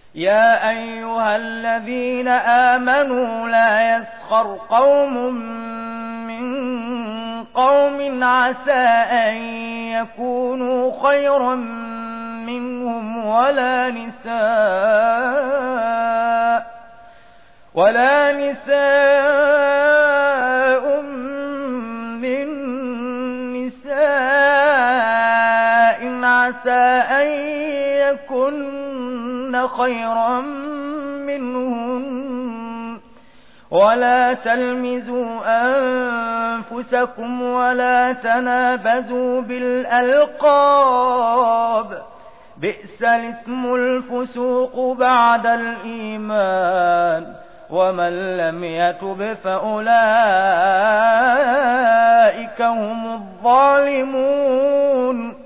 يا أيها الذين آمنوا لا يسخر قوم من قوم عسى أن يكونوا خيرا منهم ولا نساء من نساء عسى أن يكن خيرا منهن ولا تلمزوا أنفسكم ولا تنابزوا بالألقاب بئس الاسم الفسوق بعد الإيمان ومن لم يتب فأولئك هم الظالمون